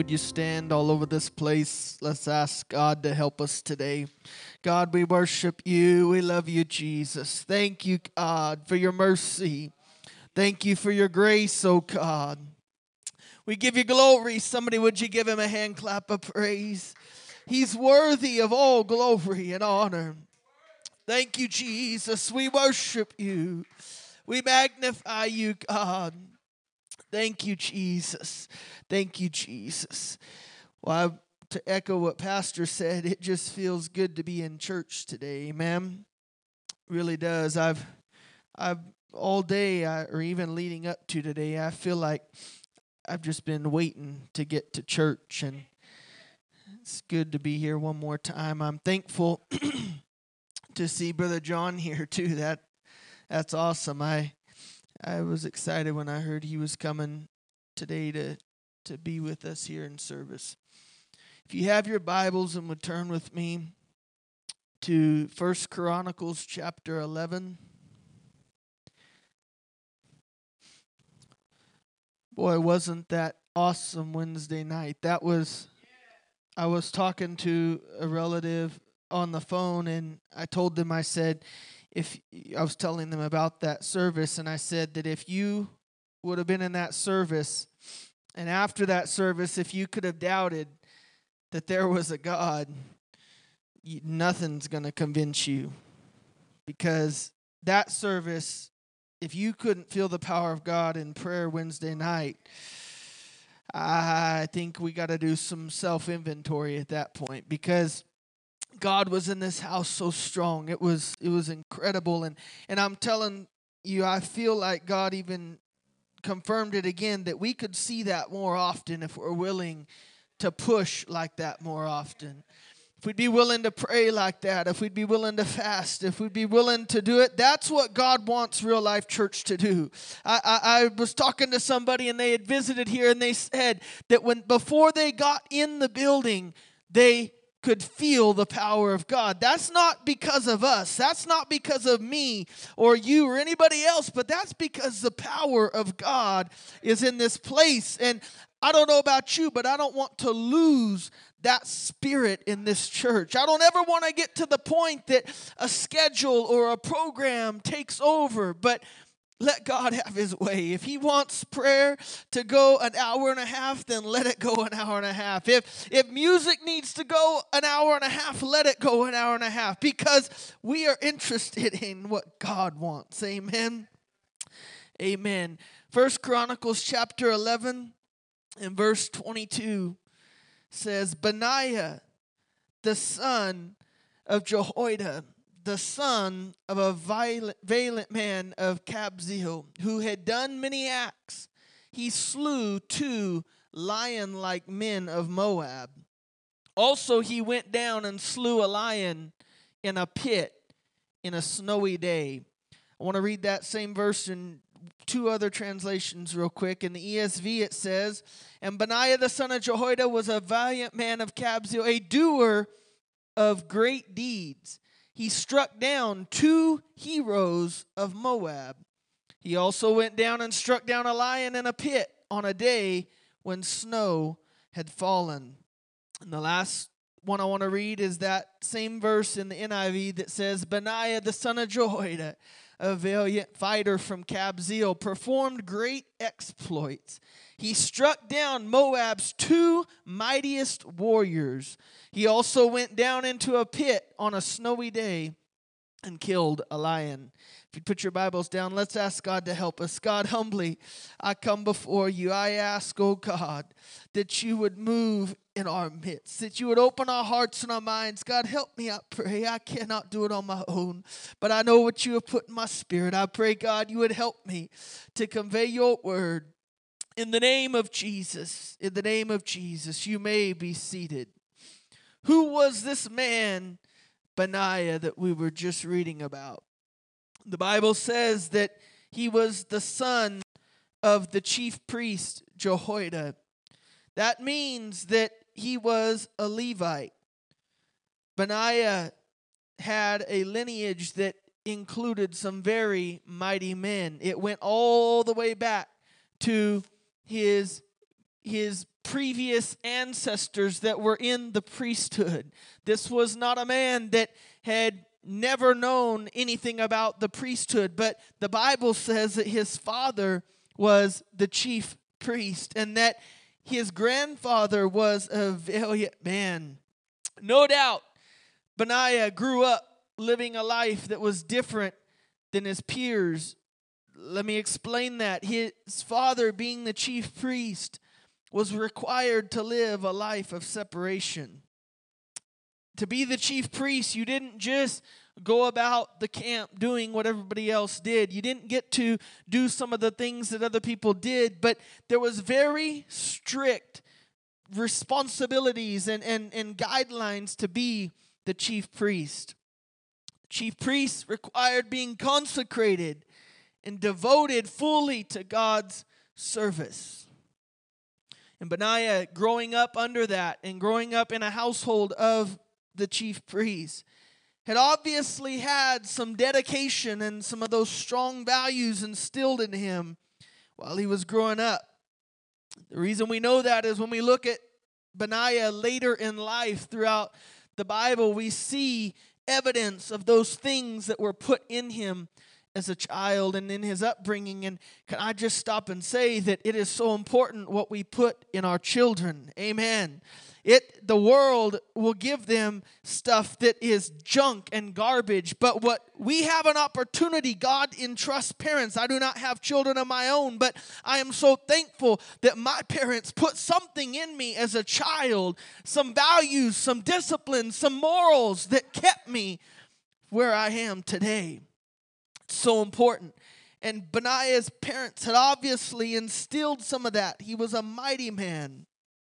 Would you stand all over this place? Let's ask God to help us today. God, we worship you. We love you, Jesus. Thank you, God, for your mercy. Thank you for your grace, oh God. We give you glory. Somebody, would you give him a hand clap of praise? He's worthy of all glory and honor. Thank you, Jesus. We worship you. We magnify you, God. Thank you, Jesus. Thank you, Jesus. Well, to echo what Pastor said, it just feels good to be in church today, amen. Really does. I've all day, or even leading up to today, I feel like I've just been waiting to get to church, and it's good to be here one more time. I'm thankful to see Brother John here too. That's awesome. I was excited when I heard he was coming today to be with us here in service. If you have your Bibles and would turn with me to 1 Chronicles chapter 11. Boy, wasn't that awesome Wednesday night. I was talking to a relative on the phone, and I told them, I said, I was telling them about that service, and I said that if you would have been in that service, and after that service, if you could have doubted that there was a God, nothing's going to convince you. Because that service, if you couldn't feel the power of God in prayer Wednesday night, I think we got to do some self-inventory at that point, because God was in this house so strong. It was incredible. And I'm telling you, I feel like God even confirmed it again, that we could see that more often if we're willing to push like that more often. If we'd be willing to pray like that, if we'd be willing to fast, if we'd be willing to do it, that's what God wants Real Life Church to do. I was talking to somebody, and they had visited here, and they said that before they got in the building, they could feel the power of God. That's not because of us. That's not because of me or you or anybody else, but that's because the power of God is in this place. And I don't know about you, but I don't want to lose that spirit in this church. I don't ever want to get to the point that a schedule or a program takes over, but let God have his way. If he wants prayer to go an hour and a half, then let it go an hour and a half. If music needs to go an hour and a half, let it go an hour and a half, because we are interested in what God wants. Amen. Amen. 1 Chronicles chapter 11 and verse 22 says, Benaiah, the son of Jehoiada, the son of a valiant man of Kabzeel, who had done many acts, he slew 2 lion-like men of Moab. Also he went down and slew a lion in a pit in a snowy day. I want to read that same verse in 2 other translations real quick. In the ESV it says, and Benaiah the son of Jehoiada was a valiant man of Kabzeel, a doer of great deeds. He struck down 2 heroes of Moab. He also went down and struck down a lion in a pit on a day when snow had fallen. And the last one I want to read is that same verse in the NIV that says, Benaiah the son of Jehoiada, a valiant fighter from Kabzeel, performed great exploits. He struck down Moab's 2 mightiest warriors. He also went down into a pit on a snowy day and killed a lion. If you put your Bibles down, let's ask God to help us. God, humbly, I come before you. I ask, oh God, that you would move in our midst, that you would open our hearts and our minds. God, help me, I pray. I cannot do it on my own, but I know what you have put in my spirit. I pray, God, you would help me to convey your word. In the name of Jesus, in the name of Jesus, you may be seated. Who was this man, Benaiah, that we were just reading about? The Bible says that he was the son of the chief priest, Jehoiada. That means that he was a Levite. Benaiah had a lineage that included some very mighty men. It went all the way back to his his previous ancestors that were in the priesthood. This was not a man that had never known anything about the priesthood, but the Bible says that his father was the chief priest and that his grandfather was a valiant man. No doubt, Benaiah grew up living a life that was different than his peers. Let me explain that. His father, being the chief priest, was required to live a life of separation. To be the chief priest, you didn't just go about the camp doing what everybody else did. You didn't get to do some of the things that other people did, but there was very strict responsibilities and guidelines to be the chief priest. Chief priests required being consecrated and devoted fully to God's service. And Benaiah, growing up under that and growing up in a household of the chief priest, had obviously had some dedication and some of those strong values instilled in him while he was growing up. The reason we know that is when we look at Benaiah later in life throughout the Bible, we see evidence of those things that were put in him as a child and in his upbringing. And can I just stop and say that it is so important what we put in our children? Amen. The world will give them stuff that is junk and garbage, but what we have an opportunity, God entrusts parents. I do not have children of my own, but I am so thankful that my parents put something in me as a child, some values, some disciplines, some morals that kept me where I am today. It's so important. And Benaiah's parents had obviously instilled some of that. He was a mighty man.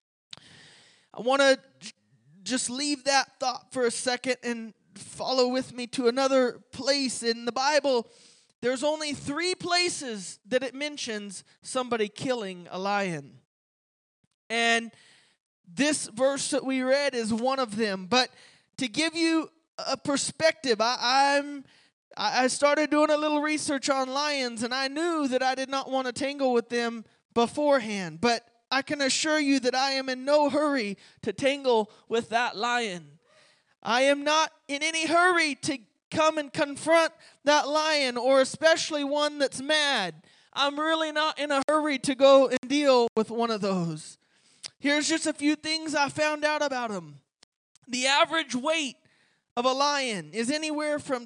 I want to just leave that thought for a second and follow with me to another place in the Bible. There's only 3 places that it mentions somebody killing a lion. And this verse that we read is one of them. But to give you a perspective, I started doing a little research on lions, and I knew that I did not want to tangle with them beforehand. But I can assure you that I am in no hurry to tangle with that lion. I am not in any hurry to come and confront that lion, or especially one that's mad. I'm really not in a hurry to go and deal with one of those. Here's just a few things I found out about them. The average weight of a lion is anywhere from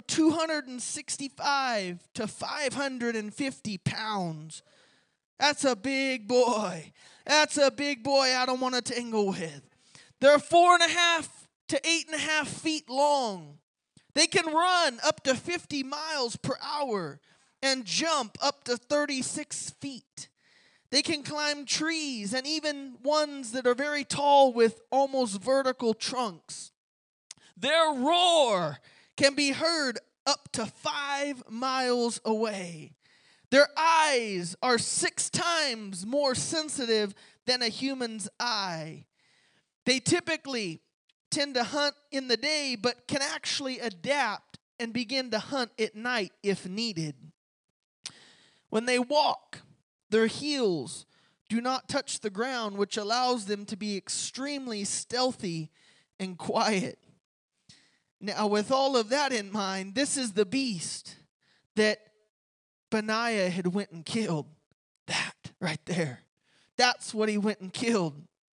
265 to 550 pounds. That's a big boy. That's a big boy I don't want to tangle with. They're 4.5 to 8.5 feet long. They can run up to 50 miles per hour and jump up to 36 feet. They can climb trees and even ones that are very tall with almost vertical trunks. Their roar can be heard up to 5 miles away. Their eyes are 6 times more sensitive than a human's eye. They typically tend to hunt in the day, but can actually adapt and begin to hunt at night if needed. When they walk, their heels do not touch the ground, which allows them to be extremely stealthy and quiet. Now, with all of that in mind, this is the beast that Benaiah had went and killed. That right there. That's what he went and killed.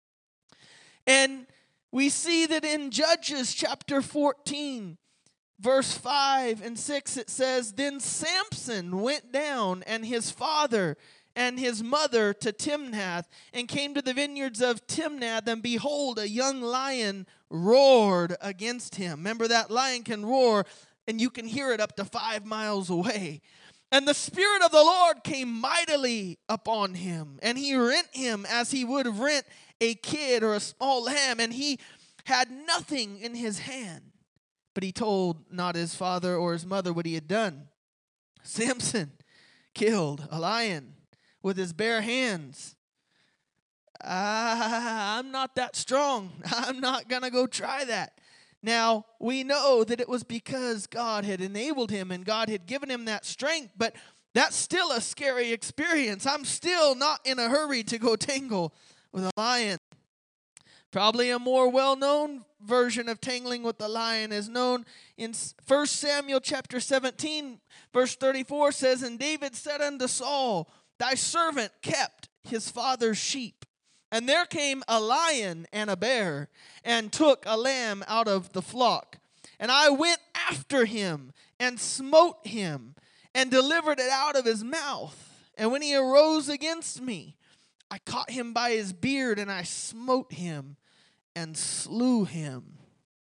And we see that in Judges chapter 14, verse 5 and 6, it says, "Then Samson went down and his father and his mother to Timnath, and came to the vineyards of Timnath, and behold, a young lion roared against him." Remember, that lion can roar, and you can hear it up to 5 miles away. "And the Spirit of the Lord came mightily upon him, and he rent him as he would rent a kid or a small lamb, and he had nothing in his hand. But he told not his father or his mother what he had done." Samson killed a lion with his bare hands. I'm not that strong. I'm not going to go try that. Now, we know that it was because God had enabled him and God had given him that strength, but that's still a scary experience. I'm still not in a hurry to go tangle with a lion. Probably a more well-known version of tangling with the lion is known in 1 Samuel chapter 17, verse 34 says, And David said unto Saul, Thy servant kept his father's sheep. And there came a lion and a bear, and took a lamb out of the flock. And I went after him, and smote him, and delivered it out of his mouth. And when he arose against me, I caught him by his beard, and I smote him, and slew him.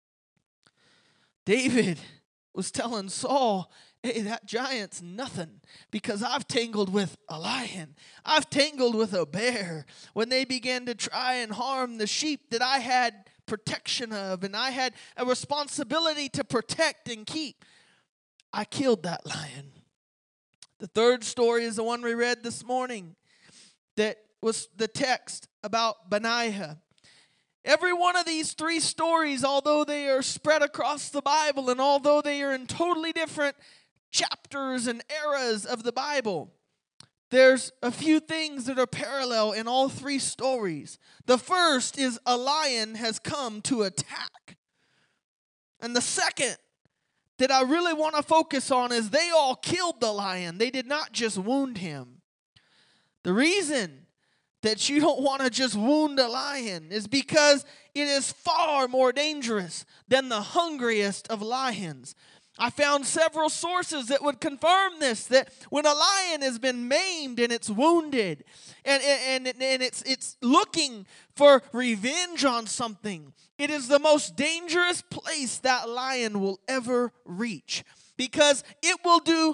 David was telling Saul, hey, that giant's nothing because I've tangled with a lion. I've tangled with a bear. When they began to try and harm the sheep that I had protection of and I had a responsibility to protect and keep, I killed that lion. The third story is the one we read this morning that was the text about Benaiah. Every one of these three stories, although they are spread across the Bible and although they are in totally different chapters and eras of the Bible, there's a few things that are parallel in all three stories. The first is a lion has come to attack. And the second that I really want to focus on is they all killed the lion. They did not just wound him. The reason that you don't want to just wound a lion is because it is far more dangerous than the hungriest of lions. I found several sources that would confirm this, that when a lion has been maimed and it's wounded and it's looking for revenge on something, it is the most dangerous place that lion will ever reach because it will do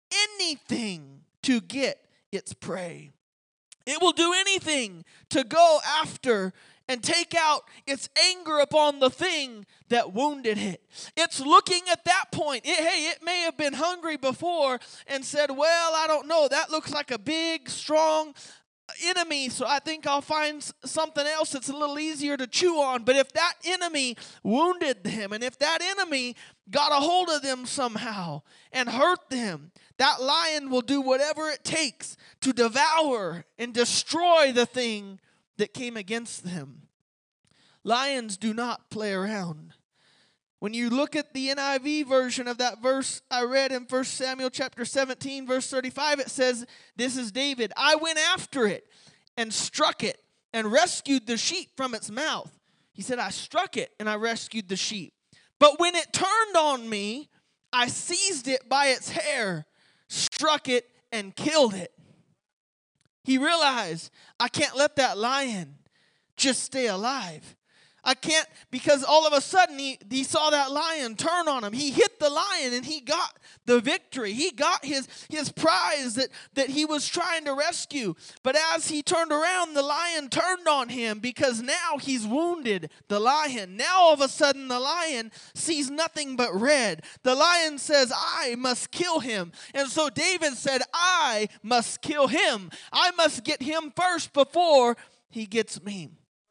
anything to get its prey. It will do anything to go after and take out its anger upon the thing that wounded it. It's looking at that point. It may have been hungry before and said, well, I don't know. That looks like a big, strong enemy, so I think I'll find something else that's a little easier to chew on. But if that enemy wounded them and if that enemy got a hold of them somehow and hurt them, that lion will do whatever it takes to devour and destroy the thing that came against them. Lions do not play around. When you look at the NIV version of that verse I read in 1 Samuel chapter 17, verse 35, it says, this is David, I went after it and struck it and rescued the sheep from its mouth. He said, I struck it and I rescued the sheep. But when it turned on me, I seized it by its hair, struck it, and killed it. He realized, I can't let that lion just stay alive. I can't, because all of a sudden he saw that lion turn on him. He hit the lion and he got the victory. He got his prize that he was trying to rescue. But as he turned around, the lion turned on him because now he's wounded the lion. Now all of a sudden the lion sees nothing but red. The lion says, I must kill him. And so David said, I must kill him. I must get him first before he gets me.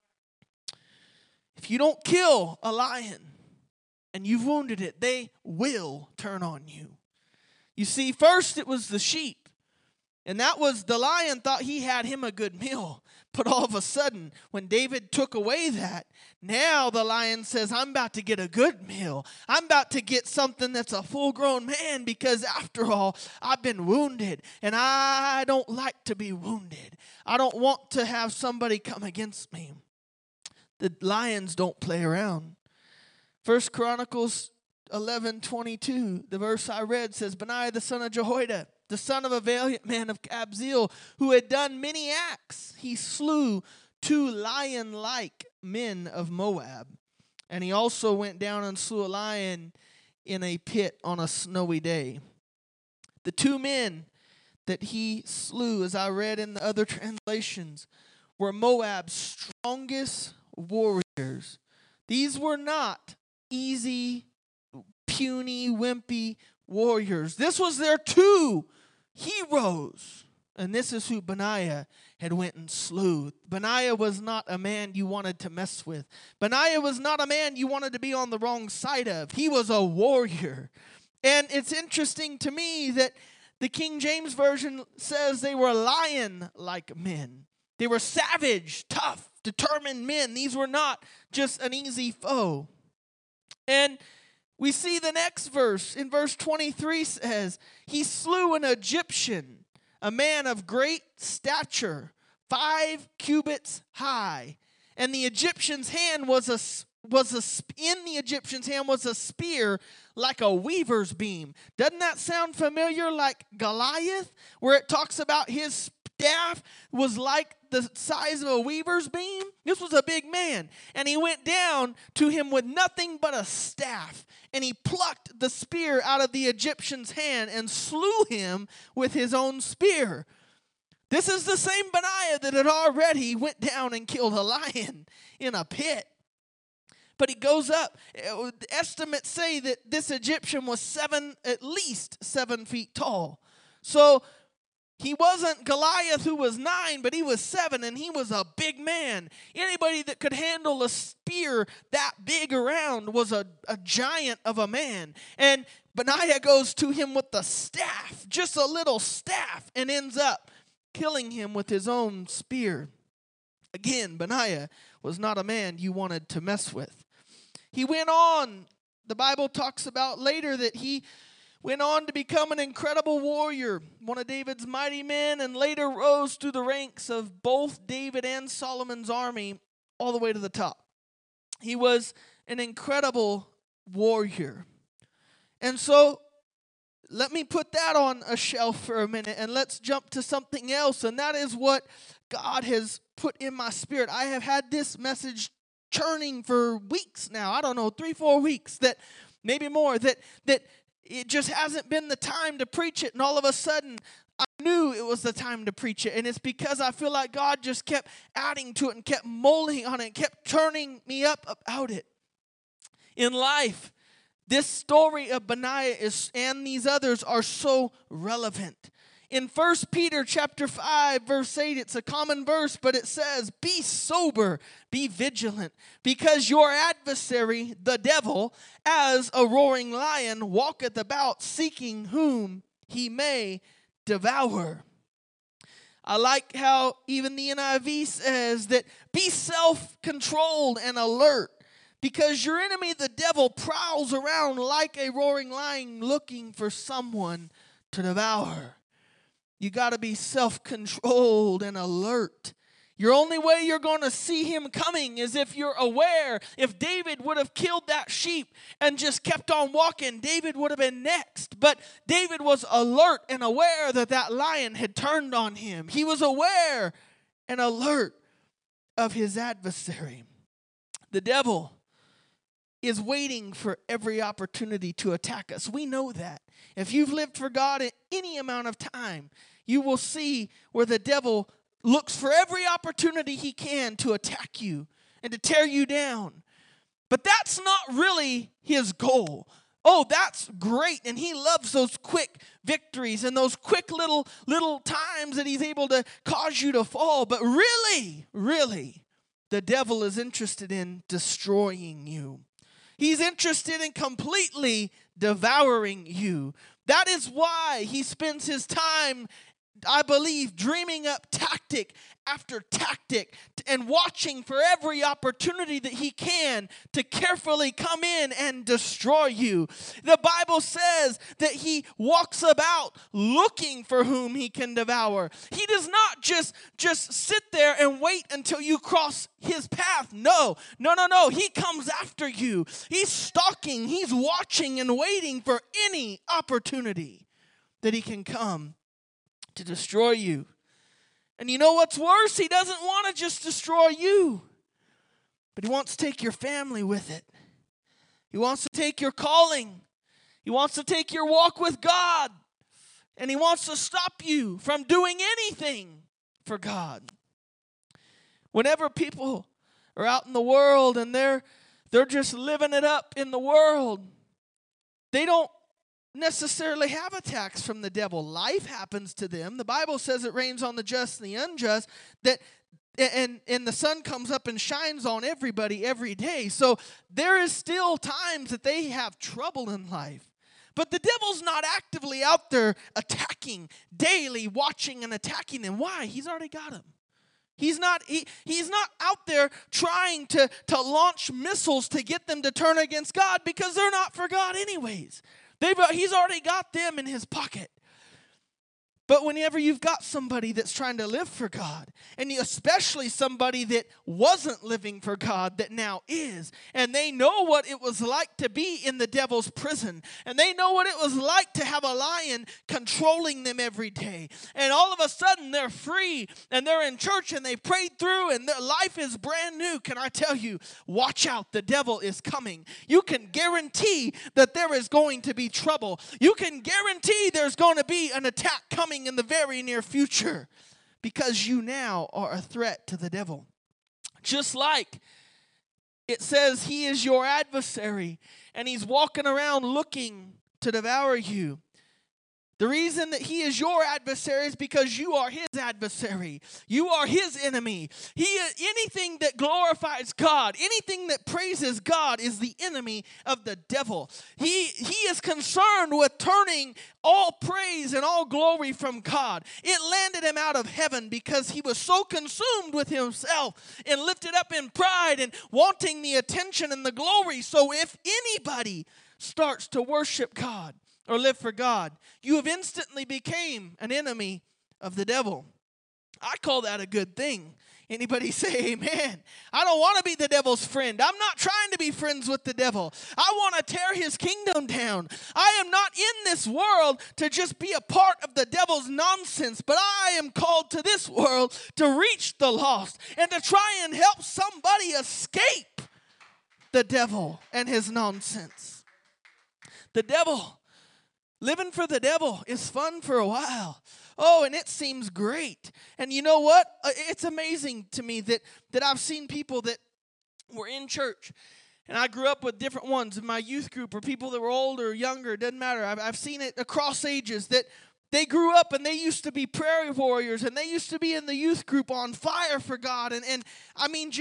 If you don't kill a lion and you've wounded it, they will turn on you. You see, first it was the sheep. And that was, the lion thought he had him a good meal. But all of a sudden, when David took away that, now the lion says, I'm about to get a good meal. I'm about to get something that's a full-grown man because after all, I've been wounded. And I don't like to be wounded. I don't want to have somebody come against me. The lions don't play around. 1 Chronicles 11:22, the verse I read says, Benaiah the son of Jehoiada, the son of a valiant man of Kabzeel, who had done many acts, he slew 2 lion-like men of Moab. And he also went down and slew a lion in a pit on a snowy day. The 2 men that he slew, as I read in the other translations, were Moab's strongest warriors. These were not easy, puny, wimpy warriors. This was their 2 heroes. And this is who Benaiah had went and slew. Benaiah was not a man you wanted to mess with. Benaiah was not a man you wanted to be on the wrong side of. He was a warrior. And it's interesting to me that the King James Version says they were lion-like men. They were savage, tough, determined men. These were not just an easy foe. And we see the next verse. In verse 23 says, he slew an Egyptian, a man of great stature, 5 cubits high. And the Egyptian's hand was a spear like a weaver's beam. Doesn't that sound familiar, like Goliath, where it talks about his staff was like the size of a weaver's beam? This was a big man, and he went down to him with nothing but a staff, and he plucked the spear out of the Egyptian's hand and slew him with his own spear. This is the same Benaiah that had already went down and killed a lion in a pit. But he goes up. Estimates say that this Egyptian was at least 7 feet tall. So he wasn't Goliath, who was 9, but he was 7, and he was a big man. Anybody that could handle a spear that big around was a giant of a man. And Benaiah goes to him with the staff, just a little staff, and ends up killing him with his own spear. Again, Benaiah was not a man you wanted to mess with. He went on. The Bible talks about later that he went on to become an incredible warrior, one of David's mighty men, and later rose through the ranks of both David and Solomon's army all the way to the top. He was an incredible warrior. And so let me put that on a shelf for a minute, and let's jump to something else, and that is what God has put in my spirit. I have had this message churning for weeks now. I don't know, 3-4 weeks, that maybe more, that it just hasn't been the time to preach it, and all of a sudden I knew it was the time to preach it. And it's because I feel like God just kept adding to it and kept molding on it and kept turning me up about it. In life, this story of Benaiah and these others are so relevant. In 1 Peter chapter 5, verse 8, it's a common verse, but it says, be sober, be vigilant, because your adversary, the devil, as a roaring lion, walketh about, seeking whom he may devour. I like how even the NIV says that be self-controlled and alert, because your enemy, the devil, prowls around like a roaring lion looking for someone to devour. You got to be self-controlled and alert. Your only way you're going to see him coming is if you're aware. If David would have killed that sheep and just kept on walking, David would have been next. But David was alert and aware that that lion had turned on him. He was aware and alert of his adversary. The devil is waiting for every opportunity to attack us. We know that. If you've lived for God at any amount of time, you will see where the devil looks for every opportunity he can to attack you and to tear you down. But that's not really his goal. Oh, that's great, and he loves those quick victories and those quick little times that he's able to cause you to fall. But really, the devil is interested in destroying you. He's interested in completely devouring you. That is why he spends his time, I believe, dreaming up tactic after tactic and watching for every opportunity that he can to carefully come in and destroy you. The Bible says that he walks about looking for whom he can devour. He does not just sit there and wait until you cross his path. No. He comes after you. He's stalking. He's watching and waiting for any opportunity that he can come to destroy you. And you know what's worse? He doesn't want to just destroy you, but he wants to take your family with it. He wants to take your calling. He wants to take your walk with God. And he wants to stop you from doing anything for God. Whenever people are out in the world and they're just living it up in the world, they don't necessarily have attacks from the devil. Life happens to them. The Bible says it rains on the just and the unjust, and the sun comes up and shines on everybody every day. So there is still times that they have trouble in life. But the devil's not actively out there attacking daily, watching and attacking them. Why? He's already got them. He's not out there trying to launch missiles to get them to turn against God, because they're not for God anyways. He's already got them in his pocket. But whenever you've got somebody that's trying to live for God, and especially somebody that wasn't living for God that now is, and they know what it was like to be in the devil's prison, and they know what it was like to have a lion controlling them every day, and all of a sudden they're free, and they're in church, and they prayed through, and their life is brand new, can I tell you, watch out, the devil is coming. You can guarantee that there is going to be trouble. You can guarantee there's going to be an attack coming in the very near future, because you now are a threat to the devil. Just like it says he is your adversary and he's walking around looking to devour you. The reason that he is your adversary is because you are his adversary. You are his enemy. Anything that glorifies God, anything that praises God, is the enemy of the devil. He is concerned with turning all praise and all glory from God. It landed him out of heaven because he was so consumed with himself and lifted up in pride and wanting the attention and the glory. So if anybody starts to worship God or live for God, you have instantly became an enemy of the devil. I call that a good thing. Anybody say amen? I don't want to be the devil's friend. I'm not trying to be friends with the devil. I want to tear his kingdom down. I am not in this world to just be a part of the devil's nonsense, but I am called to this world to reach the lost and to try and help somebody escape the devil and his nonsense. The devil, living for the devil is fun for a while. Oh, and it seems great. And you know what? It's amazing to me that I've seen people that were in church, and I grew up with different ones in my youth group, or people that were older or younger, it doesn't matter. I've seen it across ages, that they grew up and they used to be prayer warriors, and they used to be in the youth group on fire for God. And I mean,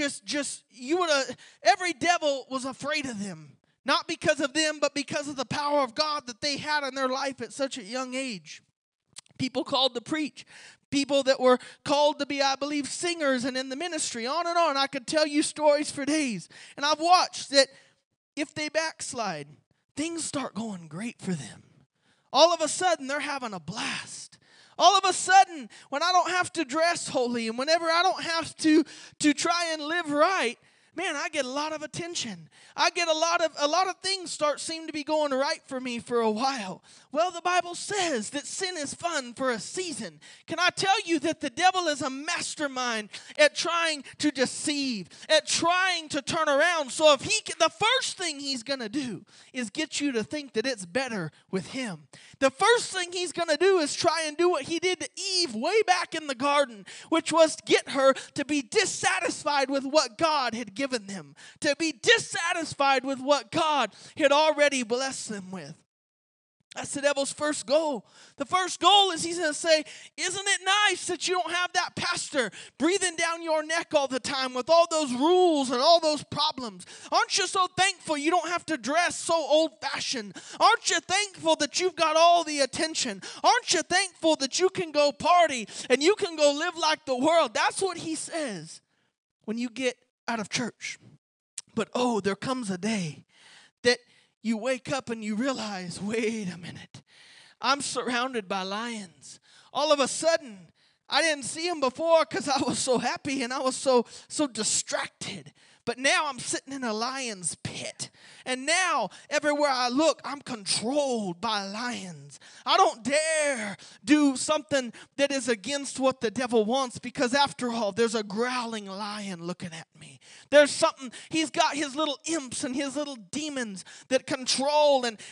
every devil was afraid of them. Not because of them, but because of the power of God that they had in their life at such a young age. People called to preach. People that were called to be, I believe, singers and in the ministry. On and on. I could tell you stories for days. And I've watched that if they backslide, things start going great for them. All of a sudden, they're having a blast. All of a sudden, when I don't have to dress holy, and whenever I don't have to try and live right, man, I get a lot of attention. I get a lot of things seem to be going right for me for a while. Well, the Bible says that sin is fun for a season. Can I tell you that the devil is a mastermind at trying to deceive, at trying to turn around. So the first thing he's going to do is get you to think that it's better with him. The first thing he's going to do is try and do what he did to Eve way back in the garden, which was get her to be dissatisfied with what God had given them, to be dissatisfied with what God had already blessed them with. That's the devil's first goal. The first goal is he's going to say, isn't it nice that you don't have that pastor breathing down your neck all the time with all those rules and all those problems? Aren't you so thankful you don't have to dress so old-fashioned? Aren't you thankful that you've got all the attention? Aren't you thankful that you can go party and you can go live like the world? That's what he says when you get out of church. But there comes a day that you wake up and you realize, wait a minute, I'm surrounded by lions. All of a sudden, I didn't see them before because I was so happy and I was so distracted. But now I'm sitting in a lion's pit. And now, everywhere I look, I'm controlled by lions. I don't dare do something that is against what the devil wants, because after all, there's a growling lion looking at me. There's something, he's got his little imps and his little demons that control and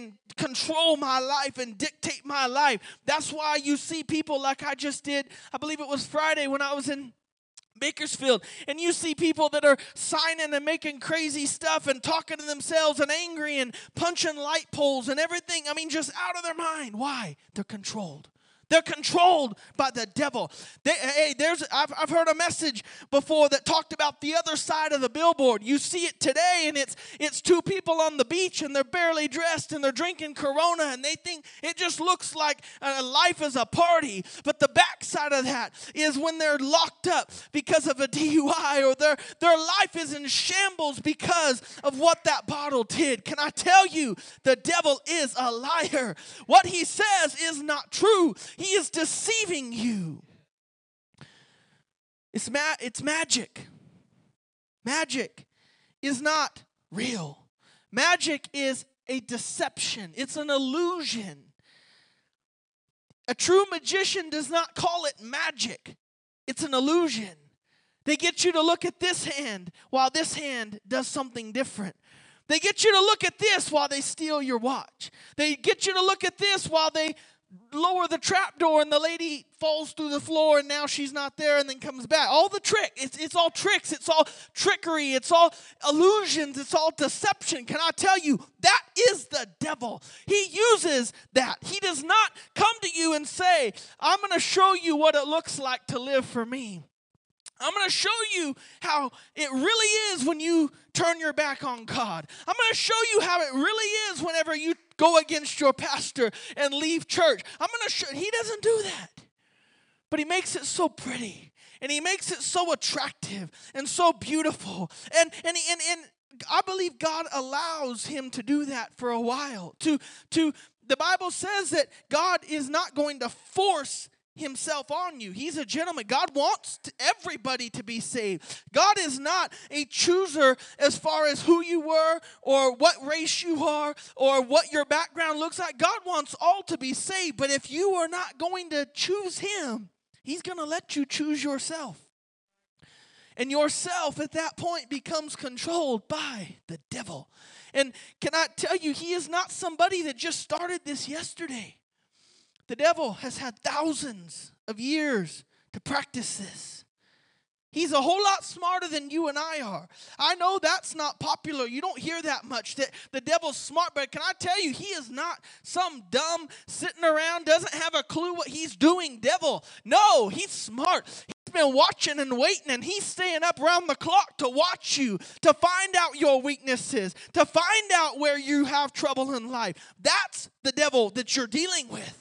control my life and dictate my life. That's why you see people like I just did, I believe it was Friday when I was in Bakersfield, and you see people that are signing and making crazy stuff and talking to themselves and angry and punching light poles and everything. I mean, just out of their mind. Why? They're controlled. They're controlled by the devil. I've heard a message before that talked about the other side of the billboard. You see it today, and it's two people on the beach, and they're barely dressed, and they're drinking Corona, and they think it just looks like life is a party. But the backside of that is when they're locked up because of a DUI, or their life is in shambles because of what that bottle did. Can I tell you, the devil is a liar. What he says is not true. He is deceiving you. It's magic. Magic is not real. Magic is a deception. It's an illusion. A true magician does not call it magic. It's an illusion. They get you to look at this hand while this hand does something different. They get you to look at this while they steal your watch. They get you to look at this while they lower the trap door and the lady falls through the floor and now she's not there and then comes back. All the trick. It's all tricks. It's all trickery. It's all illusions. It's all deception. Can I tell you, that is the devil. He uses that. He does not come to you and say, I'm going to show you what it looks like to live for me. I'm going to show you how it really is when you turn your back on God. I'm going to show you how it really is whenever you go against your pastor and leave church. I'm going to show. He doesn't do that. But he makes it so pretty. And he makes it so attractive and so beautiful. And I believe God allows him to do that for a while. The Bible says that God is not going to force himself on you. He's a gentleman. God wants everybody to be saved. God is not a chooser as far as who you were or what race you are or what your background looks like. God wants all to be saved, but if you are not going to choose him, he's going to let you choose yourself. And yourself at that point becomes controlled by the devil. And can I tell you, he is not somebody that just started this yesterday. The devil has had thousands of years to practice this. He's a whole lot smarter than you and I are. I know that's not popular. You don't hear that much, that the devil's smart. But can I tell you, he is not some dumb, sitting around, doesn't have a clue what he's doing devil. No, he's smart. He's been watching and waiting, and he's staying up around the clock to watch you, to find out your weaknesses, to find out where you have trouble in life. That's the devil that you're dealing with.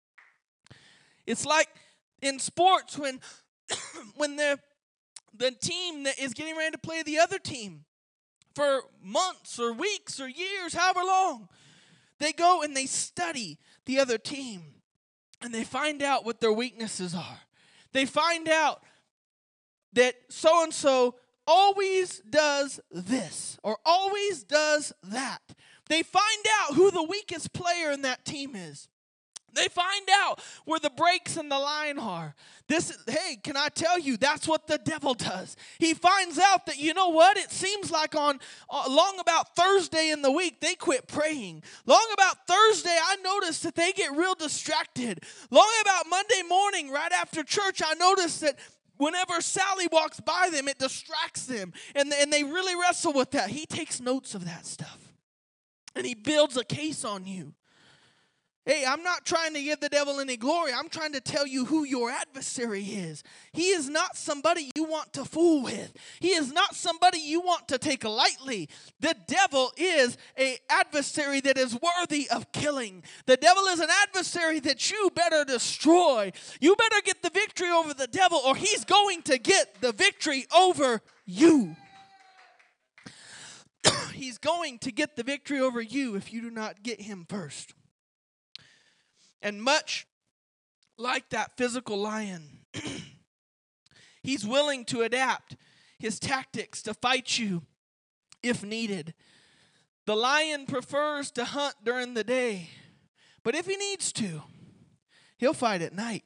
It's like in sports when the team that is getting ready to play the other team for months or weeks or years, however long, they go and they study the other team and they find out what their weaknesses are. They find out that so-and-so always does this or always does that. They find out who the weakest player in that team is. They find out where the breaks in the line are. Hey, can I tell you, that's what the devil does. He finds out that, you know what, it seems like on long about Thursday in the week, they quit praying. Long about Thursday, I noticed that they get real distracted. Long about Monday morning, right after church, I noticed that whenever Sally walks by them, it distracts them. And they really wrestle with that. He takes notes of that stuff. And he builds a case on you. Hey, I'm not trying to give the devil any glory. I'm trying to tell you who your adversary is. He is not somebody you want to fool with. He is not somebody you want to take lightly. The devil is an adversary that is worthy of killing. The devil is an adversary that you better destroy. You better get the victory over the devil, or he's going to get the victory over you. He's going to get the victory over you if you do not get him first. And much like that physical lion, he's willing to adapt his tactics to fight you if needed. The lion prefers to hunt during the day, but if he needs to, he'll fight at night.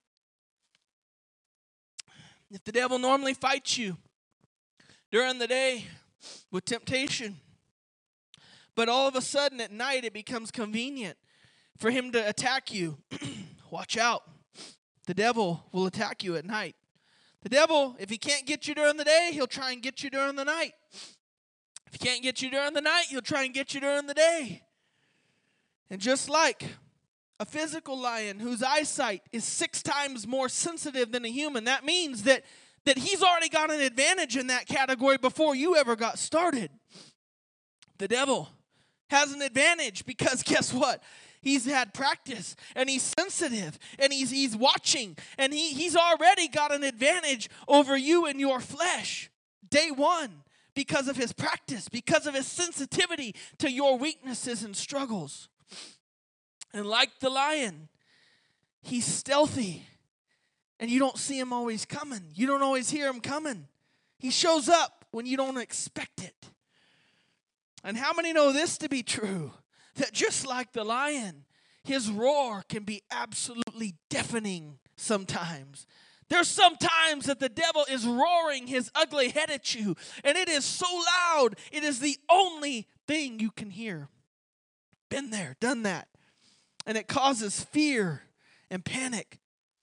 If the devil normally fights you during the day with temptation, but all of a sudden at night it becomes convenient for him to attack you, watch out. The devil will attack you at night. The devil, if he can't get you during the day, he'll try and get you during the night. If he can't get you during the night, he'll try and get you during the day. And just like a physical lion whose eyesight is 6 times more sensitive than a human, that means that he's already got an advantage in that category before you ever got started. The devil has an advantage because guess what? He's had practice, and he's sensitive, and he's watching, and he's already got an advantage over you and your flesh. Day one, because of his practice, because of his sensitivity to your weaknesses and struggles. And like the lion, he's stealthy, and you don't see him always coming. You don't always hear him coming. He shows up when you don't expect it. And how many know this to be true? That just like the lion, his roar can be absolutely deafening sometimes. There's some times that the devil is roaring his ugly head at you, and it is so loud, it is the only thing you can hear. Been there, done that. And it causes fear and panic.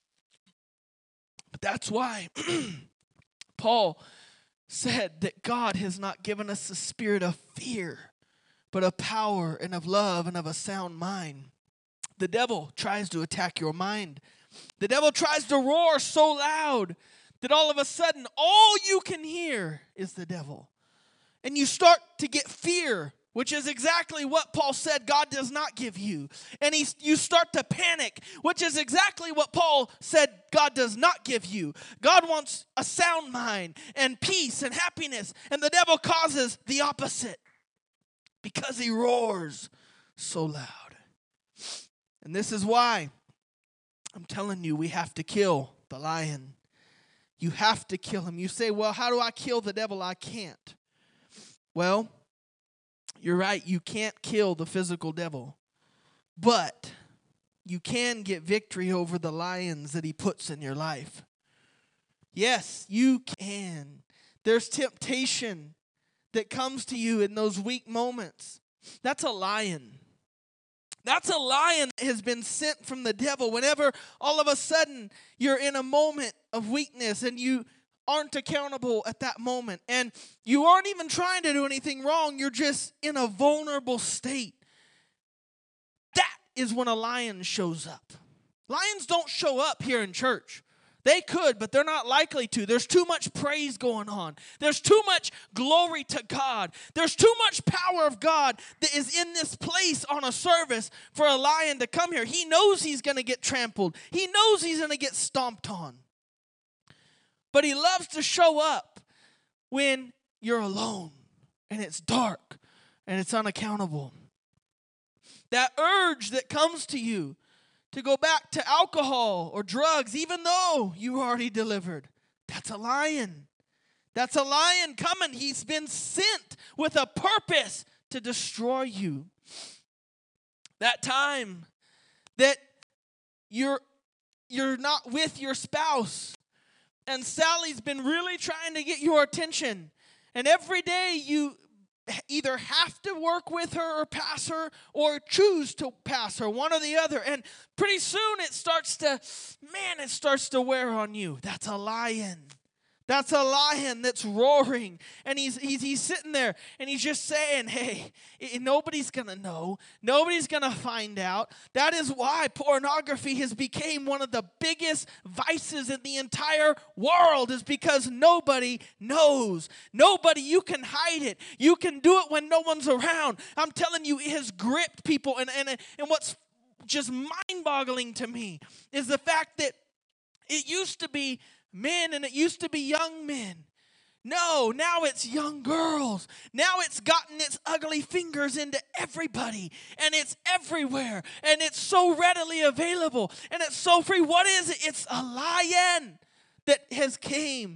But that's why Paul said that God has not given us a spirit of fear, but of power and of love and of a sound mind. The devil tries to attack your mind. The devil tries to roar so loud that all of a sudden all you can hear is the devil. And you start to get fear, which is exactly what Paul said God does not give you. And you start to panic, which is exactly what Paul said God does not give you. God wants a sound mind and peace and happiness, and the devil causes the opposite because he roars so loud. And this is why I'm telling you we have to kill the lion. You have to kill him. You say, well, how do I kill the devil? I can't. Well, you're right. You can't kill the physical devil. But you can get victory over the lions that he puts in your life. Yes, you can. There's temptation that comes to you in those weak moments. That's a lion. That's a lion that has been sent from the devil. Whenever all of a sudden you're in a moment of weakness and you aren't accountable at that moment and you aren't even trying to do anything wrong, you're just in a vulnerable state. That is when a lion shows up. Lions don't show up here in church. They could, but they're not likely to. There's too much praise going on. There's too much glory to God. There's too much power of God that is in this place on a service for a lion to come here. He knows he's going to get trampled. He knows he's going to get stomped on. But he loves to show up when you're alone and it's dark and it's unaccountable. That urge that comes to you to go back to alcohol or drugs, even though you already delivered. That's a lion. That's a lion coming. He's been sent with a purpose to destroy you. That time that you're not with your spouse, and Sally's been really trying to get your attention, and every day you either have to work with her or pass her or choose to pass her, one or the other. And pretty soon it starts to wear on you. That's a lion. That's a lion that's roaring. And he's sitting there and he's just saying, hey, nobody's going to know. Nobody's going to find out. That is why pornography has become one of the biggest vices in the entire world, is because nobody knows. Nobody, you can hide it. You can do it when no one's around. I'm telling you, it has gripped people. And what's just mind-boggling to me is the fact that it used to be men and it used to be young men. No, now it's young girls. Now it's gotten its ugly fingers into everybody, and it's everywhere, and it's so readily available, and it's so free. What is it? It's a lion that has came.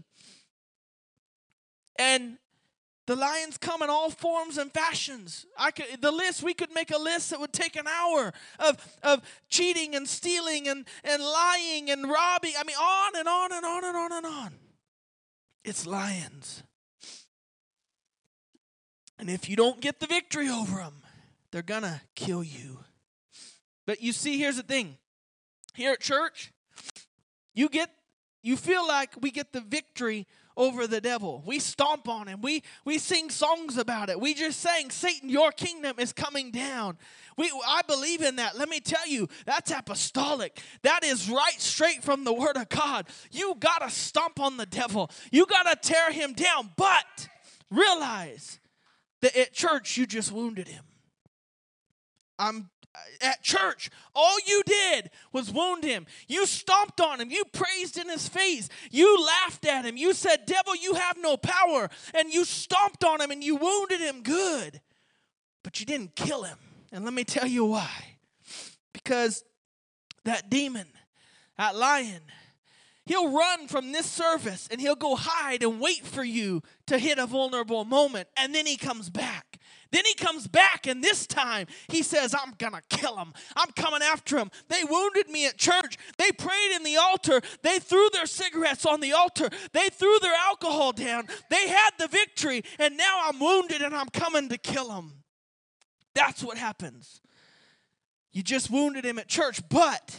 And the lions come in all forms and fashions. We could make a list that would take an hour of cheating and stealing and lying and robbing. I mean, on and on and on and on and on. It's lions. And if you don't get the victory over them, they're going to kill you. But you see, here's the thing. Here at church, you feel like we get the victory over the devil. We stomp on him. We sing songs about it. We just sang, Satan, your kingdom is coming down. I believe in that. Let me tell you, that's apostolic. That is right straight from the Word of God. You got to stomp on the devil. You got to tear him down. But realize that at church, you just wounded him. At church, all you did was wound him. You stomped on him. You praised in his face. You laughed at him. You said, devil, you have no power. And you stomped on him and you wounded him good. But you didn't kill him. And let me tell you why. Because that demon, that lion, he'll run from this service and he'll go hide and wait for you to hit a vulnerable moment. And then he comes back. Then he comes back, and this time he says, I'm going to kill him. I'm coming after him. They wounded me at church. They prayed in the altar. They threw their cigarettes on the altar. They threw their alcohol down. They had the victory, and now I'm wounded, and I'm coming to kill him. That's what happens. You just wounded him at church, but,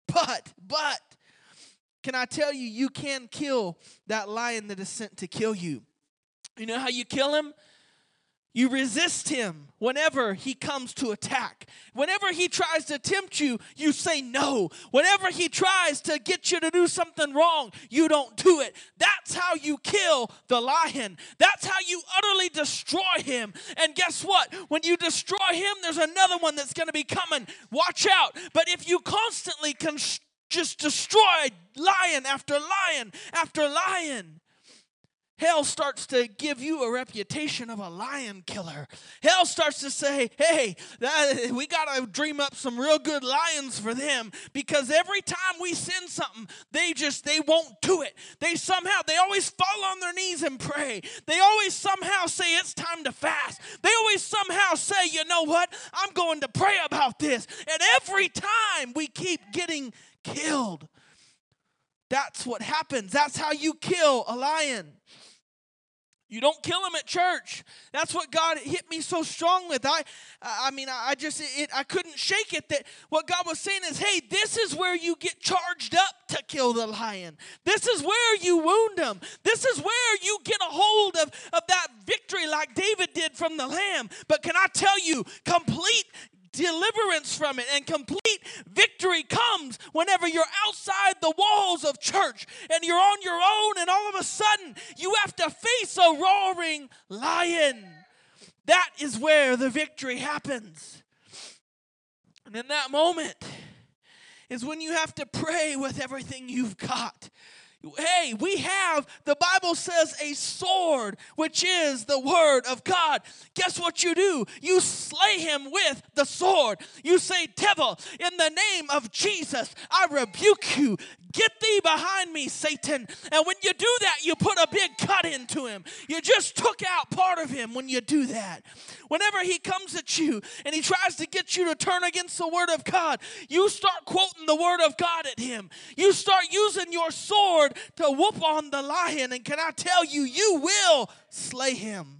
can I tell you, you can kill that lion that is sent to kill you. You know how you kill him? You resist him whenever he comes to attack. Whenever he tries to tempt you, you say no. Whenever he tries to get you to do something wrong, you don't do it. That's how you kill the lion. That's how you utterly destroy him. And guess what? When you destroy him, there's another one that's going to be coming. Watch out. But if you constantly just destroy lion after lion after lion, hell starts to give you a reputation of a lion killer. Hell starts to say, hey, we got to dream up some real good lions for them, because every time we send something, they won't do it. They always fall on their knees and pray. They always somehow say it's time to fast. They always somehow say, you know what, I'm going to pray about this. And every time we keep getting killed. That's what happens. That's how you kill a lion. You don't kill him at church. That's what God hit me so strong with. I couldn't shake it. That what God was saying is, hey, this is where you get charged up to kill the lion. This is where you wound him. This is where you get a hold of that victory like David did from the lamb. But can I tell you, complete deliverance from it and complete victory comes whenever you're outside the walls of church and you're on your own, and all of a sudden you have to face a roaring lion. That is where the victory happens. And in that moment is when you have to pray with everything you've got. Hey, we have, the Bible says, a sword, which is the word of God. Guess what you do? You slay him with the sword. You say, devil, in the name of Jesus, I rebuke you. Get thee behind me, Satan. And when you do that, you put a big cut into him. You just took out part of him when you do that. Whenever he comes at you and he tries to get you to turn against the word of God, you start quoting the word of God at him. You start using your sword to whoop on the lion. And can I tell you, you will slay him.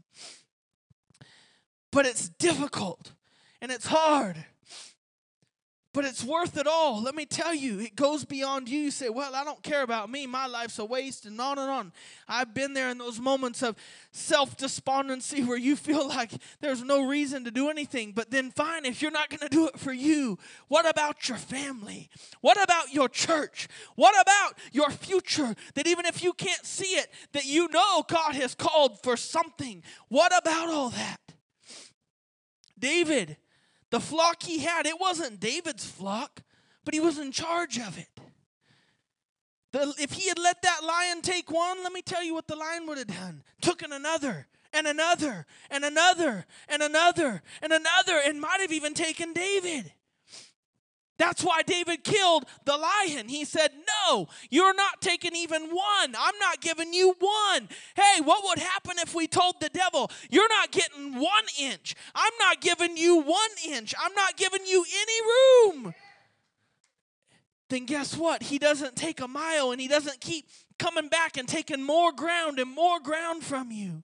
But it's difficult and it's hard. But it's worth it all. Let me tell you, it goes beyond you. You say, well, I don't care about me. My life's a waste, and on and on. I've been there in those moments of self-despondency where you feel like there's no reason to do anything. But then fine, if you're not going to do it for you, what about your family? What about your church? What about your future? That even if you can't see it, that you know God has called for something. What about all that? David, the flock he had, it wasn't David's flock, but he was in charge of it. If he had let that lion take one, let me tell you what the lion would have done. Took another, and another, and another, and another, and another, and might have even taken David. That's why David killed the lion. He said, no, you're not taking even one. I'm not giving you one. Hey, what would happen if we told the devil, you're not getting 1 inch. I'm not giving you 1 inch. I'm not giving you any room. Then guess what? He doesn't take a mile, and he doesn't keep coming back and taking more ground and more ground from you.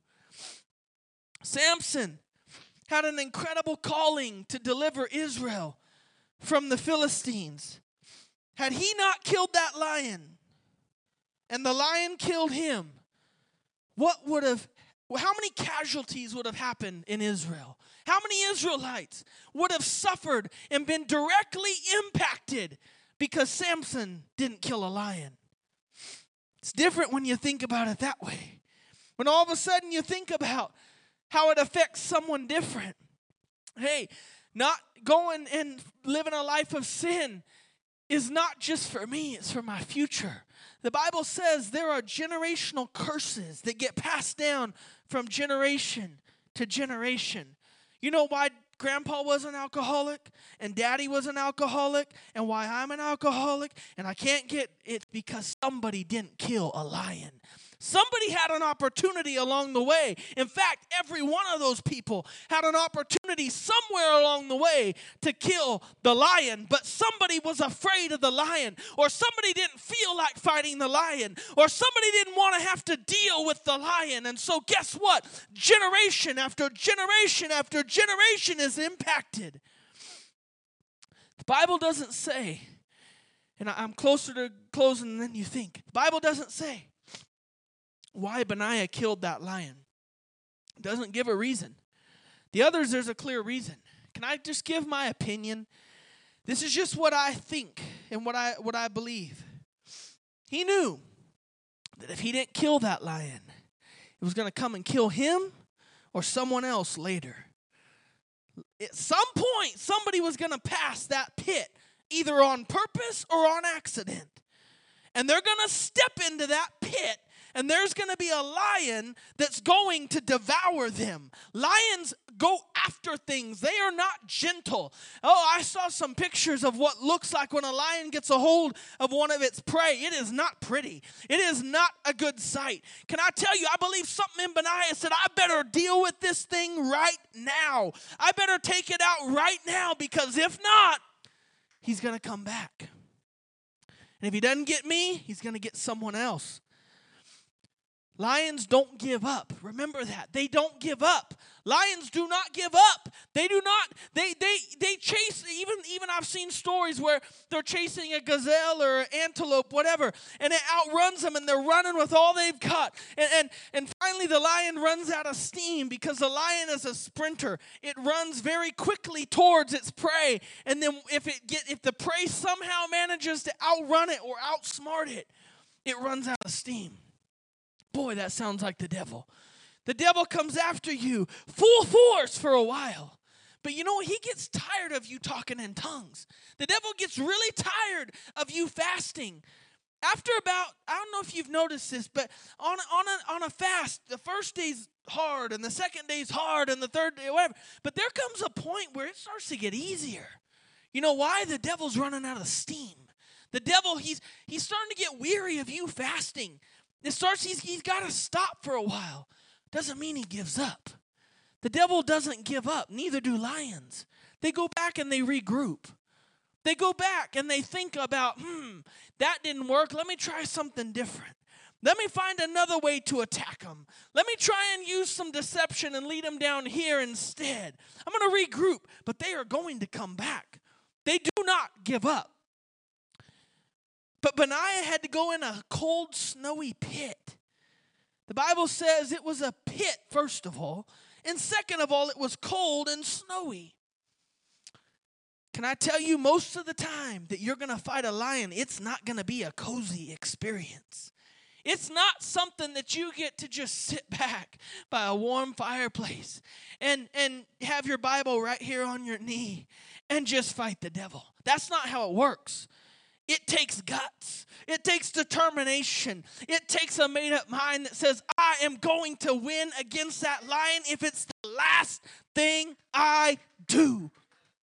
Samson had an incredible calling to deliver Israel from the Philistines. Had he not killed that lion, and the lion killed him, how many casualties would have happened in Israel? How many Israelites would have suffered and been directly impacted because Samson didn't kill a lion? It's different when you think about it that way. When all of a sudden you think about how it affects someone different. Hey, not going and living a life of sin is not just for me, it's for my future. The Bible says there are generational curses that get passed down from generation to generation. You know why Grandpa was an alcoholic and Daddy was an alcoholic and why I'm an alcoholic and I can't get it? Because somebody didn't kill a lion. Somebody had an opportunity along the way. In fact, every one of those people had an opportunity somewhere along the way to kill the lion, but somebody was afraid of the lion, or somebody didn't feel like fighting the lion, or somebody didn't want to have to deal with the lion. And so guess what? Generation after generation after generation is impacted. The Bible doesn't say, and I'm closer to closing than you think. The Bible doesn't say why Benaiah killed that lion. It doesn't give a reason. The others, there's a clear reason. Can I just give my opinion? This is just what I think and what I believe. He knew that if he didn't kill that lion, it was going to come and kill him or someone else later. At some point, somebody was going to pass that pit, either on purpose or on accident. And they're going to step into that pit, and there's going to be a lion that's going to devour them. Lions go after things. They are not gentle. Oh, I saw some pictures of what looks like when a lion gets a hold of one of its prey. It is not pretty. It is not a good sight. Can I tell you, I believe something in Benaiah said, I better deal with this thing right now. I better take it out right now, because if not, he's going to come back. And if he doesn't get me, he's going to get someone else. Lions don't give up. Remember that. They don't give up. Lions do not give up. They do not, they chase, even I've seen stories where they're chasing a gazelle or an antelope, whatever, and it outruns them and they're running with all they've got. And finally the lion runs out of steam, because the lion is a sprinter. It runs very quickly towards its prey, and then if the prey somehow manages to outrun it or outsmart it, it runs out of steam. Boy, that sounds like the devil. The devil comes after you full force for a while. But you know what? He gets tired of you talking in tongues. The devil gets really tired of you fasting. After about, I don't know if you've noticed this, but on a fast, the first day's hard, and the second day's hard, and the third day, whatever. But there comes a point where it starts to get easier. You know why? The devil's running out of steam. The devil, he's starting to get weary of you fasting. He's got to stop for a while. Doesn't mean he gives up. The devil doesn't give up. Neither do lions. They go back and they regroup. They go back and they think about, that didn't work. Let me try something different. Let me find another way to attack them. Let me try and use some deception and lead them down here instead. I'm going to regroup, but they are going to come back. They do not give up. But Benaiah had to go in a cold, snowy pit. The Bible says it was a pit, first of all. And second of all, it was cold and snowy. Can I tell you, most of the time that you're going to fight a lion, it's not going to be a cozy experience. It's not something that you get to just sit back by a warm fireplace and have your Bible right here on your knee and just fight the devil. That's not how it works. It takes guts. It takes determination. It takes a made-up mind that says, I am going to win against that lion if it's the last thing I do.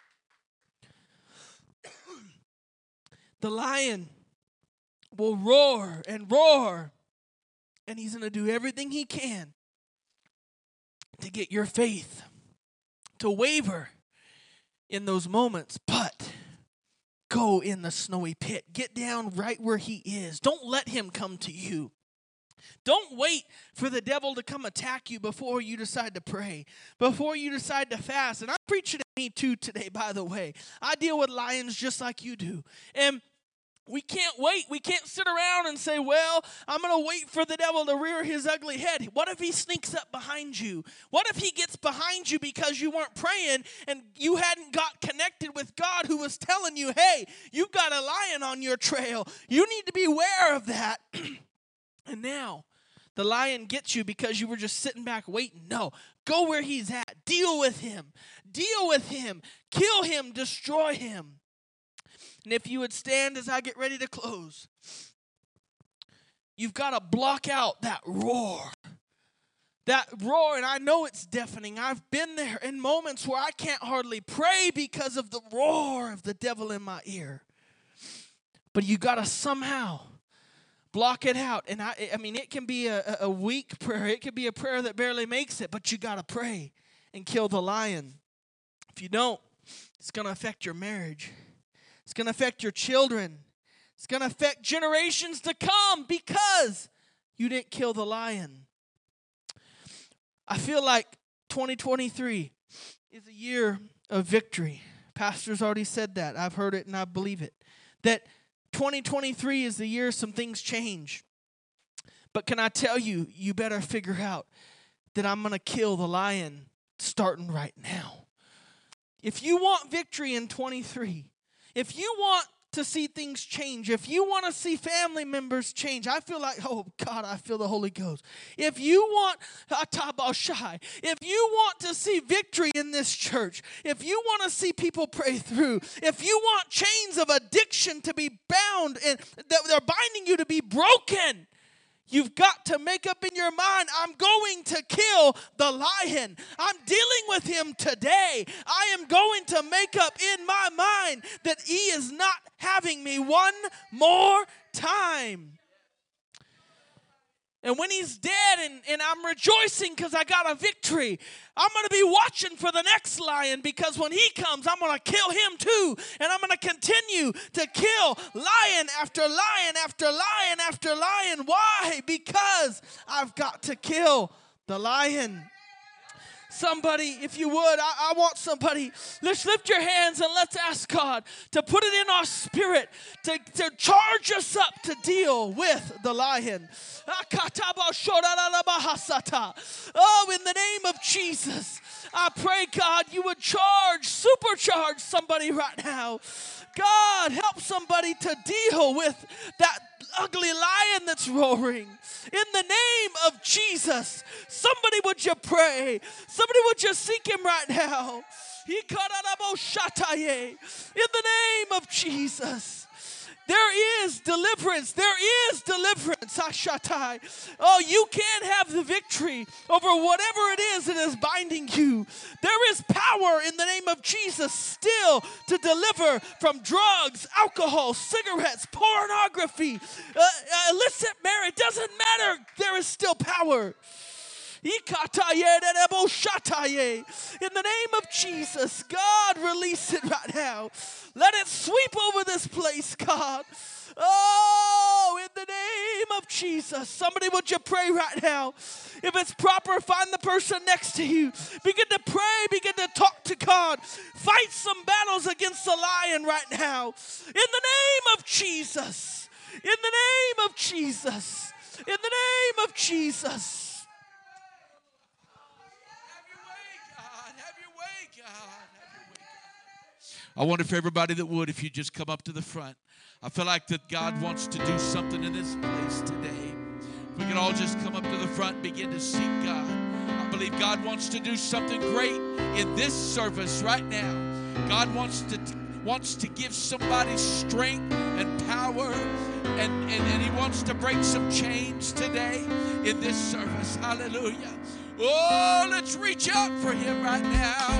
The lion will roar, and he's going to do everything he can to get your faith to waver in those moments, but go in the snowy pit. Get down right where he is. Don't let him come to you. Don't wait for the devil to come attack you before you decide to pray, before you decide to fast. And I'm preaching to me too today, by the way. I deal with lions just like you do. And We can't wait. We can't sit around and say, well, I'm going to wait for the devil to rear his ugly head. What if he sneaks up behind you? What if he gets behind you because you weren't praying and you hadn't got connected with God who was telling you, hey, you've got a lion on your trail. You need to be aware of that. And now the lion gets you because you were just sitting back waiting. No, go where he's at. Deal with him. Deal with him. Kill him. Destroy him. And if you would stand as I get ready to close, you've got to block out that roar. That roar, and I know it's deafening. I've been there in moments where I can't hardly pray because of the roar of the devil in my ear. But you got to somehow block it out. And I mean, it can be a weak prayer. It can be a prayer that barely makes it, but you got to pray and kill the lion. If you don't, it's going to affect your marriage. It's going to affect your children. It's going to affect generations to come because you didn't kill the lion. I feel like 2023 is a year of victory. Pastor's already said that. I've heard it and I believe it. That 2023 is the year some things change. But can I tell you, you better figure out that I'm going to kill the lion starting right now. If you want victory in 23, if you want to see things change, if you want to see family members change, I feel like, oh God, I feel the Holy Ghost. If you want if you want to see victory in this church, if you want to see people pray through, if you want chains of addiction to be bound and that they're binding you to be broken, you've got to make up in your mind, I'm going to kill the lion. I'm dealing with him today. I am going to make up in my mind that he is not having me one more time. And when he's dead and I'm rejoicing because I got a victory, I'm going to be watching for the next lion because when he comes, I'm going to kill him too. And I'm going to continue to kill lion after lion after lion after lion. Why? Because I've got to kill the lion. Somebody, if you would, I want somebody, let's lift your hands and let's ask God to put it in our spirit, to charge us up to deal with the lion. Oh, in the name of Jesus, I pray, God, you would supercharge somebody right now. God, help somebody to deal with that ugly lion that's roaring. In the name of Jesus, somebody would you pray? Somebody would you seek him right now? In the name of Jesus. There is deliverance. There is deliverance. Oh, you can have the victory over whatever it is that is binding you. There is power in the name of Jesus still to deliver from drugs, alcohol, cigarettes, pornography, illicit marriage. It doesn't matter. There is still power. In the name of Jesus, God, release it right now. Let it sweep over this place, God. Oh, in the name of Jesus. Somebody, would you pray right now? If it's proper, find the person next to you. Begin to pray. Begin to talk to God. Fight some battles against the lion right now. In the name of Jesus. In the name of Jesus. In the name of Jesus. I wonder if everybody that would, if you just come up to the front. I feel like that God wants to do something in this place today. If we can all just come up to the front and begin to seek God. I believe God wants to do something great in this service right now. God wants to give somebody strength and power, and he wants to break some chains today in this service. Hallelujah. Oh, let's reach out for him right now.